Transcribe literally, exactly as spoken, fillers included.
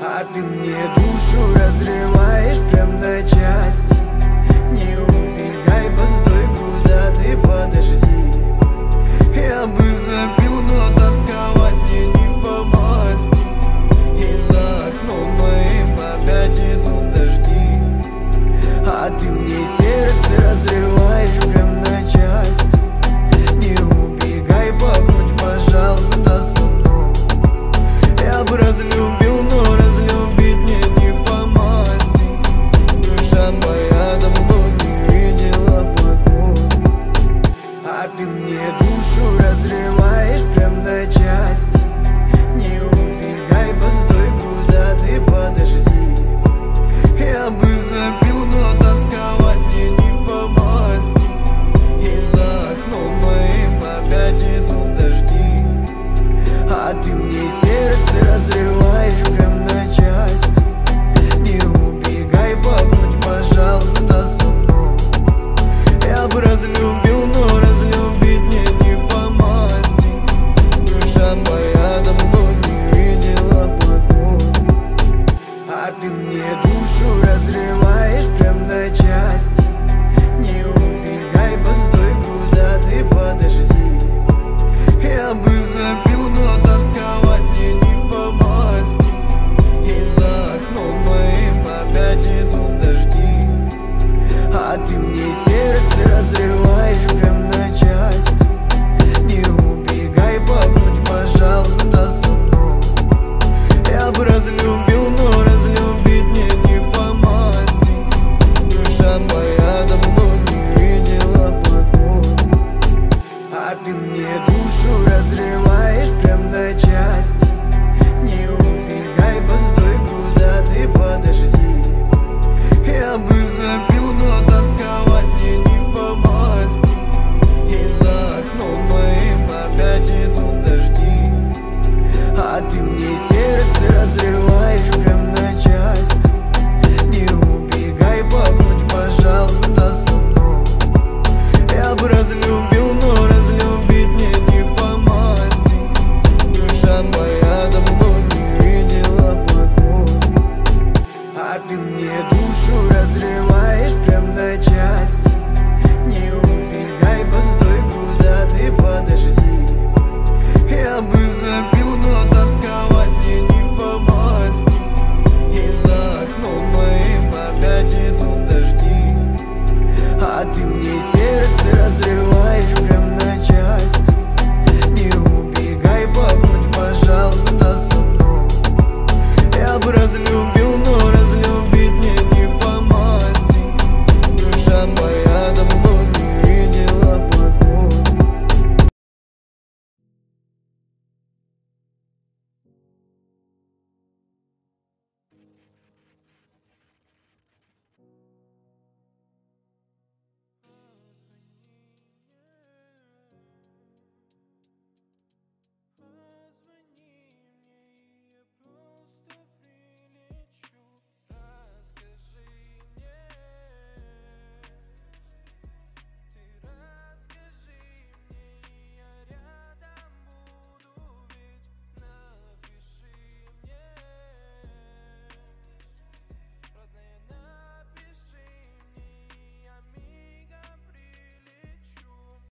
А ты мне душу разрываешь прям на части. Не убегай, постой, куда ты, подожди. Я бы запил, но тосковать мне не по масти. И за окном моим опять идут дожди. А ты мне сердце разрываешь прям на части. Не убегай, побудь, пожалуйста, со мной. Я бы разлюбил, но разлюбить мне не по масти. Душа моя давно не видела покоя. А ты мне душу разрываешь прям на части. Не убегай, постой, куда ты, подожди. Я бы запил, но тосковать мне не по масти. И за окном моим опять идут дожди. А ты мне сердце разрываешь прям на части. Не убегай, побудь, пожалуйста, со мной. Я бы разлюбил, но разлюбить мне не по масти. Душа моя давно не видела покоя. А ты мне душу разрываешь прям на части. Не убегай, постой, куда ты, подожди. Я бы запил, но тосковать мне не по масти. И за окном моим опять идут дожди. А ты мне сердце разрываешь прям на части. Не убегай, побудь, пожалуйста, со мной. Я бы разлюбил, но разлюбить мне не по масти. Душа моя давно не видела покоя. А ты мне душу разрываешь прям на части. Не убегай, постой, куда ты, подожди. Я бы запил, но тосковать мне не по масти. И за окном моим опять идут дожди. А ты мне сердце разрываешь прям на части. Не убегай, побудь, пожалуйста, со мной. Я бы разлюбил, но разлюбить мне не по масти. Душа моя давно не видела покоя. А ты мне душу разрываешь прям на части. Не убегай, постой, куда ты, подожди. Я бы запил, но тосковать мне не по масти. И за окном моим опять идут дожди. А ты мне сердце разрываешь прям на части. Не убегай, побудь, пожалуйста, со мной. Я бы разлюбил,